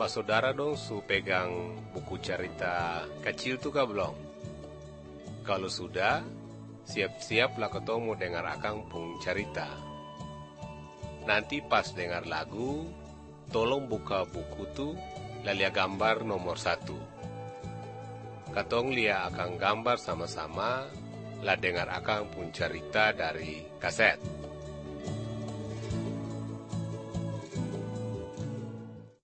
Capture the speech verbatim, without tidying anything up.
Apa saudara dong su pegang buku cerita kecil tuh kah belum? Kalau sudah, siap-siaplah ketemu dengar akang pung cerita. Nanti pas dengar lagu, tolong buka buku tuh, lalia gambar nomor satu. Katong lia akang gambar sama-sama, lah dengar akang pun cerita dari kaset.